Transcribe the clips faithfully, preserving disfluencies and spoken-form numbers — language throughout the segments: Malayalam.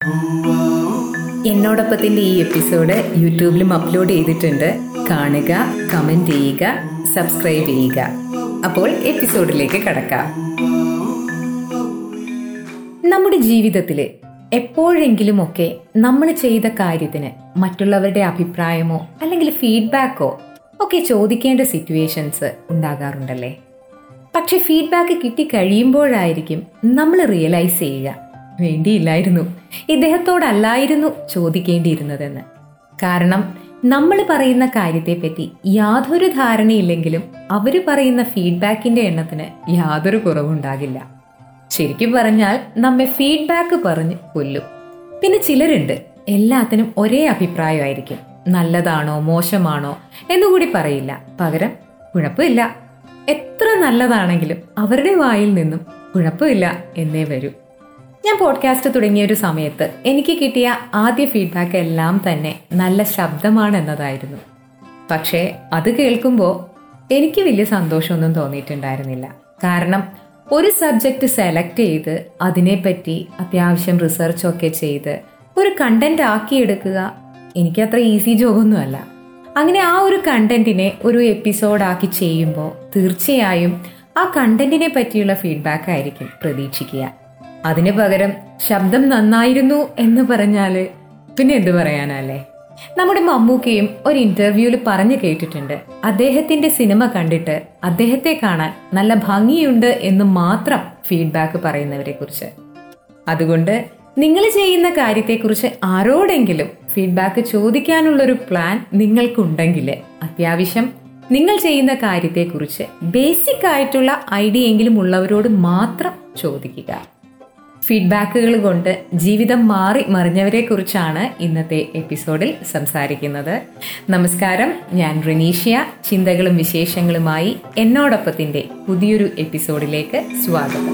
എന്നോടൊപ്പത്തിൻ്റെ ഈ എപ്പിസോഡ് യൂട്യൂബിലും അപ്ലോഡ് ചെയ്തിട്ടുണ്ട്. കാണുക, കമൻറ്റ് ചെയ്യുക, സബ്സ്ക്രൈബ് ചെയ്യുക. അപ്പോൾ എപ്പിസോഡിലേക്ക് കടക്കാം. നമ്മുടെ ജീവിതത്തിൽ എപ്പോഴെങ്കിലുമൊക്കെ നമ്മൾ ചെയ്ത കാര്യത്തിന് മറ്റുള്ളവരുടെ അഭിപ്രായമോ അല്ലെങ്കിൽ ഫീഡ്ബാക്കോ ഒക്കെ ചോദിക്കേണ്ട സിറ്റുവേഷൻസ് ഉണ്ടാകാറുണ്ടല്ലേ. പക്ഷെ ഫീഡ്ബാക്ക് കിട്ടിക്കഴിയുമ്പോഴായിരിക്കും നമ്മൾ റിയലൈസ് ചെയ്യുക, വേണ്ടിയില്ലായിരുന്നു, ഇദ്ദേഹത്തോടല്ലായിരുന്നു ചോദിക്കേണ്ടിയിരുന്നതെന്ന്. കാരണം നമ്മൾ പറയുന്ന കാര്യത്തെപ്പറ്റി യാതൊരു ധാരണയില്ലെങ്കിലും അവർ പറയുന്ന ഫീഡ്ബാക്കിന്റെ എണ്ണത്തിന് യാതൊരു കുറവുണ്ടാകില്ല. ശരിക്കും പറഞ്ഞാൽ നമ്മെ ഫീഡ്ബാക്ക് പറഞ്ഞ് കൊല്ലും. പിന്നെ ചിലരുണ്ട്, എല്ലാത്തിനും ഒരേ അഭിപ്രായമായിരിക്കും. നല്ലതാണോ മോശമാണോ എന്നുകൂടി പറയില്ല. പകരം കുഴപ്പമില്ല, എത്ര നല്ലതാണെങ്കിലും അവരുടെ വായിൽ നിന്നും കുഴപ്പമില്ല എന്നേ വരൂ. ഞാൻ പോഡ്കാസ്റ്റ് തുടങ്ങിയ ഒരു സമയത്ത് എനിക്ക് കിട്ടിയ ആദ്യ ഫീഡ്ബാക്ക് എല്ലാം തന്നെ നല്ല ശബ്ദമാണ് എന്നതായിരുന്നു. പക്ഷേ അത് കേൾക്കുമ്പോൾ എനിക്ക് വലിയ സന്തോഷമൊന്നും തോന്നിയിട്ടുണ്ടായിരുന്നില്ല. കാരണം ഒരു സബ്ജക്റ്റ് സെലക്ട് ചെയ്ത് അതിനെപ്പറ്റി അത്യാവശ്യം റിസർച്ചൊക്കെ ചെയ്ത് ഒരു കണ്ടന്റ് ആക്കിയെടുക്കുക എനിക്കത്ര ഈസി ജോബൊന്നുമല്ല. അങ്ങനെ ആ ഒരു കണ്ടന്റിനെ ഒരു എപ്പിസോഡാക്കി ചെയ്യുമ്പോൾ തീർച്ചയായും ആ കണ്ടന്റിനെ പറ്റിയുള്ള ഫീഡ്ബാക്ക് ആയിരിക്കും പ്രതീക്ഷിക്കുക. അതിന് പകരം ശബ്ദം നന്നായിരുന്നു എന്ന് പറഞ്ഞാല് പിന്നെ എന്ത് പറയാനല്ലേ. നമ്മുടെ മമ്മൂക്കയും ഒരു ഇന്റർവ്യൂവിൽ പറഞ്ഞു കേട്ടിട്ടുണ്ട്, അദ്ദേഹത്തിന്റെ സിനിമ കണ്ടിട്ട് അദ്ദേഹത്തെ കാണാൻ നല്ല ഭംഗിയുണ്ട് എന്ന് മാത്രം ഫീഡ്ബാക്ക് പറയുന്നവരെ കുറിച്ച്. അതുകൊണ്ട് നിങ്ങൾ ചെയ്യുന്ന കാര്യത്തെക്കുറിച്ച് ആരോടെങ്കിലും ഫീഡ്ബാക്ക് ചോദിക്കാനുള്ളൊരു പ്ലാൻ നിങ്ങൾക്കുണ്ടെങ്കിൽ അത്യാവശ്യം നിങ്ങൾ ചെയ്യുന്ന കാര്യത്തെക്കുറിച്ച് ബേസിക് ആയിട്ടുള്ള ഐഡിയ എങ്കിലും ഉള്ളവരോട് മാത്രം ചോദിക്കുക. ഫീഡ്ബാക്കുകൾ കൊണ്ട് ജീവിതം മാറി മറിഞ്ഞവരെ കുറിച്ചാണ് ഇന്നത്തെ എപ്പിസോഡിൽ സംസാരിക്കുന്നത്. നമസ്കാരം, ഞാൻ റനീഷ്യ. ചിന്തകളും വിശേഷങ്ങളുമായി എന്നോടൊപ്പത്തിന്റെ പുതിയൊരു എപ്പിസോഡിലേക്ക് സ്വാഗതം.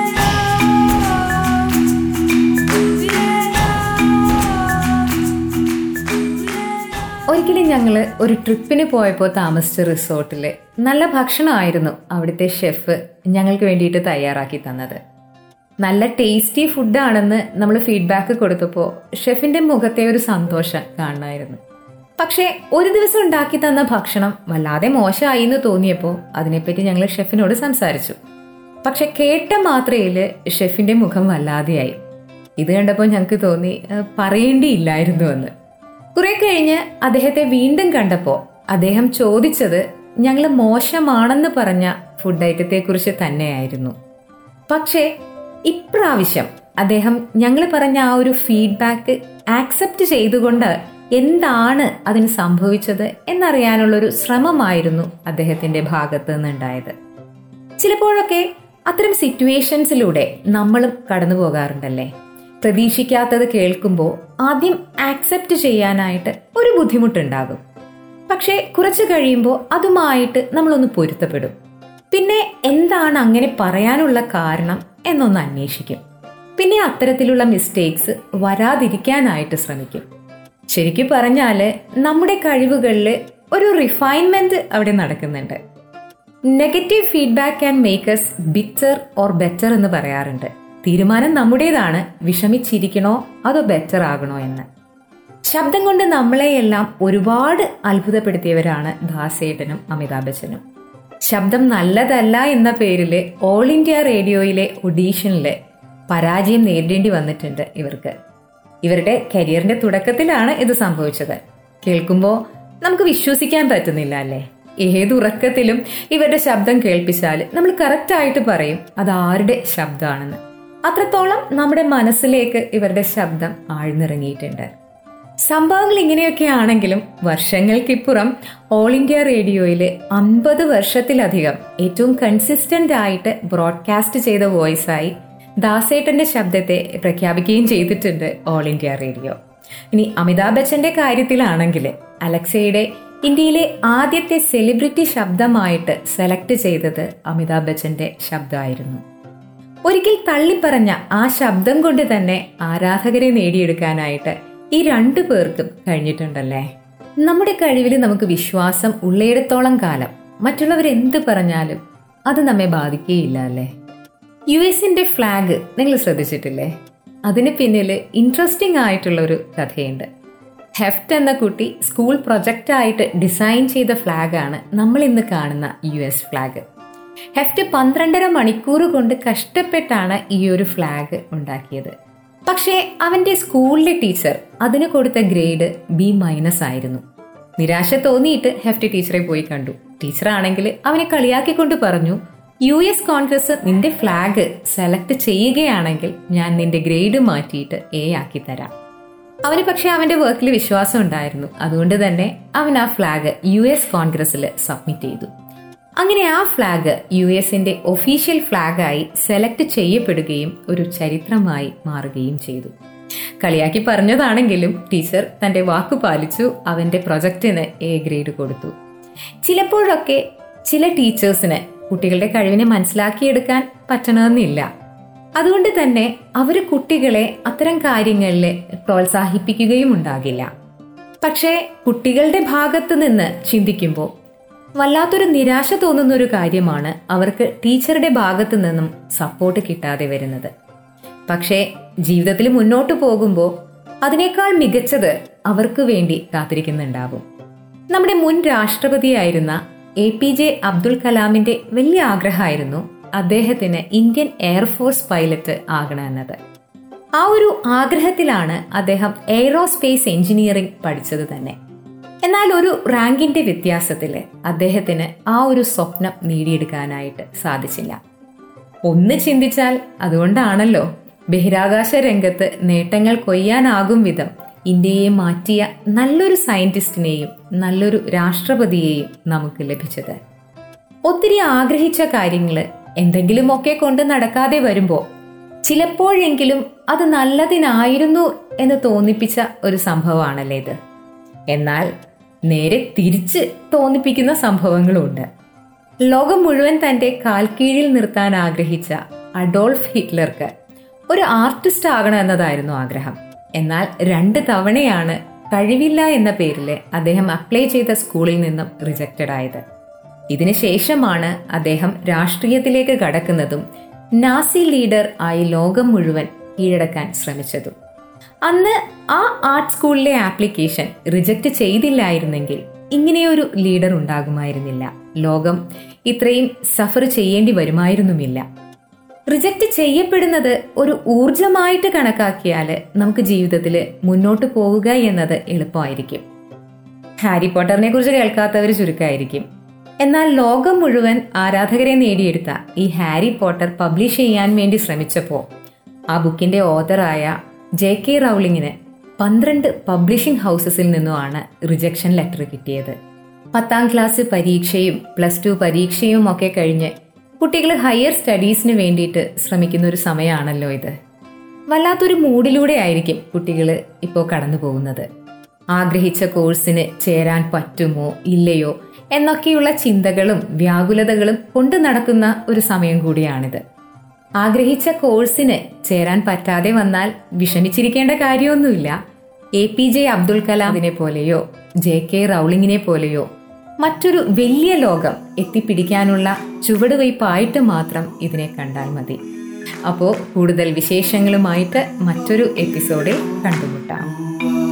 ഒരിക്കലും ഞങ്ങൾ ഒരു ട്രിപ്പിന് പോയപ്പോൾ താമസിച്ച റിസോർട്ടിൽ നല്ല ഭക്ഷണമായിരുന്നു അവിടുത്തെ ഷെഫ് ഞങ്ങൾക്ക് വേണ്ടിയിട്ട് തയ്യാറാക്കി തന്നത്. നല്ല ടേസ്റ്റി ഫുഡാണെന്ന് നമ്മൾ ഫീഡ്ബാക്ക് കൊടുത്തപ്പോൾ ഷെഫിന്റെ മുഖത്തെ ഒരു സന്തോഷം കാണുമായിരുന്നു. പക്ഷെ ഒരു ദിവസം ഉണ്ടാക്കി തന്ന ഭക്ഷണം വല്ലാതെ മോശമായി എന്ന് തോന്നിയപ്പോൾ അതിനെപ്പറ്റി ഞങ്ങൾ ഷെഫിനോട് സംസാരിച്ചു. പക്ഷെ കേട്ട മാത്രയില് ഷെഫിന്റെ മുഖം വല്ലാതെയായി. ഇത് കണ്ടപ്പോൾ ഞങ്ങൾക്ക് തോന്നി പറയേണ്ടിയില്ലായിരുന്നു എന്ന്. കുറെ കഴിഞ്ഞ് അദ്ദേഹത്തെ വീണ്ടും കണ്ടപ്പോൾ അദ്ദേഹം ചോദിച്ചത് ഞങ്ങൾ മോശമാണെന്ന് പറഞ്ഞ ഫുഡ് ഐറ്റത്തെ കുറിച്ച് തന്നെയായിരുന്നു. പക്ഷേ ഇപ്രാവശ്യം അദ്ദേഹം ഞങ്ങൾ പറഞ്ഞ ആ ഒരു ഫീഡ്ബാക്ക് ആക്സെപ്റ്റ് ചെയ്തുകൊണ്ട് എന്താണ് അതിന് സംഭവിച്ചത് എന്നറിയാനുള്ളൊരു ശ്രമമായിരുന്നു അദ്ദേഹത്തിന്റെ ഭാഗത്ത് നിന്നുണ്ടായത്. ചിലപ്പോഴൊക്കെ അത്തരം സിറ്റുവേഷൻസിലൂടെ നമ്മളും കടന്നു പോകാറുണ്ടല്ലേ. പ്രതീക്ഷിക്കാത്തത് കേൾക്കുമ്പോൾ ആദ്യം ആക്സെപ്റ്റ് ചെയ്യാനായിട്ട് ഒരു ബുദ്ധിമുട്ടുണ്ടാകും. പക്ഷെ കുറച്ചു കഴിയുമ്പോൾ അതുമായിട്ട് നമ്മളൊന്ന് പൊരുത്തപ്പെടും. പിന്നെ എന്താണ് അങ്ങനെ പറയാനുള്ള കാരണം എന്നൊന്ന് അന്വേഷിക്കും. പിന്നെ അത്തരത്തിലുള്ള മിസ്റ്റേക്സ് വരാതിരിക്കാനായിട്ട് ശ്രമിക്കും. ശരിക്കും പറഞ്ഞാല് നമ്മുടെ കഴിവുകളിൽ ഒരു റിഫൈൻമെന്റ് അവിടെ നടക്കുന്നുണ്ട്. Negative feedback can make us bitter or better എന്ന് പറയാറുണ്ട്. തീരുമാനം നമ്മുടേതാണ്, വിഷമിച്ചിരിക്കണോ അതോ ബെറ്റർ ആകണോ എന്ന്. ശബ്ദം കൊണ്ട് നമ്മളെയെല്ലാം ഒരുപാട് അത്ഭുതപ്പെടുത്തിയവരാണ് ദാസേട്ടനും അമിതാഭ് ബച്ചനും. ശബ്ദം നല്ലതല്ല എന്ന പേരില് ഓൾ ഇന്ത്യ റേഡിയോയിലെ ഒഡീഷനില് പരാജയം നേരിടേണ്ടി വന്നിട്ടുണ്ട് ഇവർക്ക്. ഇവരുടെ കരിയറിന്റെ തുടക്കത്തിലാണ് ഇത് സംഭവിച്ചത്. കേൾക്കുമ്പോൾ നമുക്ക് വിശ്വസിക്കാൻ പറ്റുന്നില്ല അല്ലേ. ഏതുറക്കത്തിലും ഇവരുടെ ശബ്ദം കേൾപ്പിച്ചാൽ നമ്മൾ കറക്റ്റ് ആയിട്ട് പറയും അത് ആരുടെ ശബ്ദമാണെന്ന്. അത്രത്തോളം നമ്മുടെ മനസ്സിലേക്ക് ഇവരുടെ ശബ്ദം ആഴ്ന്നിറങ്ങിയിട്ടുണ്ട്. സംഭവങ്ങൾ ഇങ്ങനെയൊക്കെ ആണെങ്കിലും വർഷങ്ങൾക്കിപ്പുറം ഓൾ ഇന്ത്യ റേഡിയോയില് അൻപത് വർഷത്തിലധികം ഏറ്റവും കൺസിസ്റ്റന്റ് ആയിട്ട് ബ്രോഡ്കാസ്റ്റ് ചെയ്ത വോയിസായി ദാസേട്ടന്റെ ശബ്ദത്തെ പ്രഖ്യാപിക്കുകയും ചെയ്തിട്ടുണ്ട് ഓൾ ഇന്ത്യ റേഡിയോ. ഇനി അമിതാഭ് ബച്ചന്റെ കാര്യത്തിലാണെങ്കിൽ അലക്സയുടെ ഇന്ത്യയിലെ ആദ്യത്തെ സെലിബ്രിറ്റി ശബ്ദമായിട്ട് സെലക്ട് ചെയ്തത് അമിതാഭ് ബച്ചന്റെ ശബ്ദമായിരുന്നു. ഒരിക്കൽ തള്ളിപ്പറഞ്ഞ ആ ശബ്ദം കൊണ്ട് തന്നെ ആരാധകരെ നേടിയെടുക്കാനായിട്ട് ഈ രണ്ടു പേർക്കും കഴിഞ്ഞിട്ടുണ്ടല്ലേ. നമ്മുടെ കഴിവിൽ നമുക്ക് വിശ്വാസം ഉള്ളയിടത്തോളം കാലം മറ്റുള്ളവരെന്ത് പറഞ്ഞാലും അത് നമ്മെ ബാധിക്കുകയില്ല അല്ലേ. യു എസിന്റെ ഫ്ലാഗ് നിങ്ങൾ ശ്രദ്ധിച്ചിട്ടില്ലേ? അതിന് പിന്നിൽ ഇൻട്രസ്റ്റിംഗ് ആയിട്ടുള്ള ഒരു കഥയുണ്ട്. ഹെഫ്റ്റ് എന്ന കുട്ടി സ്കൂൾ പ്രൊജക്റ്റായിട്ട് ഡിസൈൻ ചെയ്ത ഫ്ലാഗാണ് നമ്മൾ ഇന്ന് കാണുന്ന യു എസ് ഫ്ലാഗ്. ഹെഫ്റ്റ് പന്ത്രണ്ടര മണിക്കൂർ കൊണ്ട് കഷ്ടപ്പെട്ടാണ് ഈ ഒരു ഫ്ലാഗ് ഉണ്ടാക്കിയത്. പക്ഷേ അവന്റെ സ്കൂളിലെ ടീച്ചർ അതിന് കൊടുത്ത ഗ്രേഡ് ബി മൈനസ് ആയിരുന്നു. നിരാശ തോന്നിയിട്ട് ഹെഫ്റ്റ് ടീച്ചറെ പോയി കണ്ടു. ടീച്ചറാണെങ്കിൽ അവനെ കളിയാക്കിക്കൊണ്ട് പറഞ്ഞു, യു എസ് കോൺഗ്രസ് നിന്റെ ഫ്ലാഗ് സെലക്ട് ചെയ്യുകയാണെങ്കിൽ ഞാൻ നിന്റെ ഗ്രേഡ് മാറ്റിയിട്ട് എ ആക്കി തരാം. അവന് പക്ഷെ അവന്റെ വർക്കിൽ വിശ്വാസം ഉണ്ടായിരുന്നു. അതുകൊണ്ട് തന്നെ അവൻ ആ ഫ്ലാഗ് യു എസ് കോൺഗ്രസിൽ സബ്മിറ്റ് ചെയ്തു. അങ്ങനെ ആ ഫ്ലാഗ് യു എസിന്റെ ഒഫീഷ്യൽ ഫ്ലാഗായി സെലക്ട് ചെയ്യപ്പെടുകയും ഒരു ചരിത്രമായി മാറുകയും ചെയ്തു. കളിയാക്കി പറഞ്ഞതാണെങ്കിലും ടീച്ചർ തന്റെ വാക്കു പാലിച്ചു. അവന്റെ പ്രൊജക്ടിന് എ ഗ്രേഡ് കൊടുത്തു. ചിലപ്പോഴൊക്കെ ചില ടീച്ചേഴ്സിന് കുട്ടികളുടെ കഴിവിനെ മനസ്സിലാക്കിയെടുക്കാൻ പറ്റണമെന്നില്ല. അതുകൊണ്ട് തന്നെ അവർ കുട്ടികളെ അത്തരം കാര്യങ്ങളിൽ പ്രോത്സാഹിപ്പിക്കുകയും ഉണ്ടാകില്ല. പക്ഷേ കുട്ടികളുടെ ഭാഗത്ത് നിന്ന് ചിന്തിക്കുമ്പോൾ വല്ലാത്തൊരു നിരാശ തോന്നുന്ന ഒരു കാര്യമാണ് അവർക്ക് ടീച്ചറുടെ ഭാഗത്തു നിന്നും സപ്പോർട്ട് കിട്ടാതെ വരുന്നത്. പക്ഷേ ജീവിതത്തിൽ മുന്നോട്ട് പോകുമ്പോൾ അതിനേക്കാൾ മികച്ചത് അവർക്ക് വേണ്ടി കാത്തിരിക്കുന്നുണ്ടാവും. നമ്മുടെ മുൻ രാഷ്ട്രപതിയായിരുന്ന എ പി ജെ അബ്ദുൽ കലാമിന്റെ വലിയ ആഗ്രഹമായിരുന്നു അദ്ദേഹത്തിന് ഇന്ത്യൻ എയർഫോഴ്സ് പൈലറ്റ് ആകണമെന്നത്. ആ ഒരു ആഗ്രഹത്തിലാണ് അദ്ദേഹം എയ്റോസ്പേസ് എഞ്ചിനീയറിംഗ് പഠിച്ചത് തന്നെ. എന്നാൽ ഒരു റാങ്കിന്റെ വ്യത്യാസത്തിൽ അദ്ദേഹത്തിന് ആ ഒരു സ്വപ്നം നേടിയെടുക്കാനായിട്ട് സാധിച്ചില്ല. ഒന്ന് ചിന്തിച്ചാൽ അതുകൊണ്ടാണല്ലോ ബഹിരാകാശ രംഗത്ത് നേട്ടങ്ങൾ കൊയ്യാനാകും വിധം ഇന്ത്യയെ മാറ്റിയ നല്ലൊരു സയന്റിസ്റ്റിനെയും നല്ലൊരു രാഷ്ട്രപതിയെയും നമുക്ക് ലഭിച്ചത്. ഒത്തിരി ആഗ്രഹിച്ച കാര്യങ്ങള് എന്തെങ്കിലുമൊക്കെ കൊണ്ട് നടക്കാതെ വരുമ്പോ ചിലപ്പോഴെങ്കിലും അത് നല്ലതിനായിരുന്നു എന്ന് തോന്നിപ്പിച്ച ഒരു സംഭവമാണല്ലേ ഇത്. എന്നാൽ നേരെ തിരിച്ച് തോന്നിപ്പിക്കുന്ന സംഭവങ്ങളുണ്ട്. ലോകം മുഴുവൻ തന്റെ കാൽക്കീഴിൽ നിർത്താൻ ആഗ്രഹിച്ച അഡോൾഫ് ഹിറ്റ്ലർക്ക് ഒരു ആർട്ടിസ്റ്റ് ആകണം എന്നതായിരുന്നു ആഗ്രഹം. എന്നാൽ രണ്ട് തവണയാണ് കഴിവില്ല എന്ന പേരില് അദ്ദേഹം അപ്ലൈ ചെയ്ത സ്കൂളിൽ നിന്നും റിജക്റ്റഡ് ആയത്. ഇതിനുശേഷമാണ് അദ്ദേഹം രാഷ്ട്രീയത്തിലേക്ക് കടക്കുന്നതും നാസി ലീഡർ ആയി ലോകം മുഴുവൻ കീഴടക്കാൻ ശ്രമിച്ചതും. അന്ന് ആ ആർട്ട് സ്കൂളിലെ ആപ്ലിക്കേഷൻ റിജക്റ്റ് ചെയ്തില്ലായിരുന്നെങ്കിൽ ഇങ്ങനെയൊരു ലീഡർ ഉണ്ടാകുമായിരുന്നില്ല. ലോകം ഇത്രയും സഫർ ചെയ്യേണ്ടി വരുമായിരുന്നുമില്ല. റിജക്റ്റ് ചെയ്യപ്പെടുന്നത് ഒരു ഊർജമായിട്ട് കണക്കാക്കിയാല് നമുക്ക് ജീവിതത്തിൽ മുന്നോട്ട് പോവുക എന്നത് എളുപ്പമായിരിക്കും. ഹാരി പോട്ടറിനെ കുറിച്ച് കേൾക്കാത്തവർ ചുരുക്കമായിരിക്കും. എന്നാൽ ലോകം മുഴുവൻ ആരാധകരെ നേടിയെടുത്ത ഈ ഹാരി പോട്ടർ പബ്ലിഷ് ചെയ്യാൻ വേണ്ടി ശ്രമിച്ചപ്പോ ആ ബുക്കിന്റെ ഓതറായ ജെ കെ റൗളിങ്ങിന് പന്ത്രണ്ട് പബ്ലിഷിംഗ് ഹൗസസിൽ നിന്നുമാണ് റിജക്ഷൻ ലെറ്റർ കിട്ടിയത്. പത്താം ക്ലാസ് പരീക്ഷയും പ്ലസ് ടു പരീക്ഷയും ഒക്കെ കഴിഞ്ഞ് കുട്ടികൾ ഹയർ സ്റ്റഡീസിന് വേണ്ടിയിട്ട് ശ്രമിക്കുന്ന ഒരു സമയമാണല്ലോ ഇത്. വല്ലാത്തൊരു മൂഡിലൂടെ ആയിരിക്കും കുട്ടികൾ ഇപ്പോൾ കടന്നു പോകുന്നത്. ആഗ്രഹിച്ച കോഴ്സിന് ചേരാൻ പറ്റുമോ ഇല്ലയോ എന്നൊക്കെയുള്ള ചിന്തകളും വ്യാകുലതകളും കൊണ്ടു നടക്കുന്ന ഒരു സമയം കൂടിയാണിത്. ആഗ്രഹിച്ച കോഴ്സിന് ചേരാൻ പറ്റാതെ വന്നാൽ വിഷമിച്ചിരിക്കേണ്ട കാര്യമൊന്നുമില്ല. എ പി ജെ അബ്ദുൽ കലാമിനെ പോലെയോ ജെ കെ റൗളിങ്ങിനെ പോലെയോ മറ്റൊരു വലിയ ലോകം എത്തിപ്പിടിക്കാനുള്ള ചുവടുവയ്പായിട്ട് മാത്രം ഇതിനെ കണ്ടാൽ മതി. അപ്പോൾ കൂടുതൽ വിശേഷങ്ങളുമായിട്ട് മറ്റൊരു എപ്പിസോഡിൽ കണ്ടുമുട്ടാം.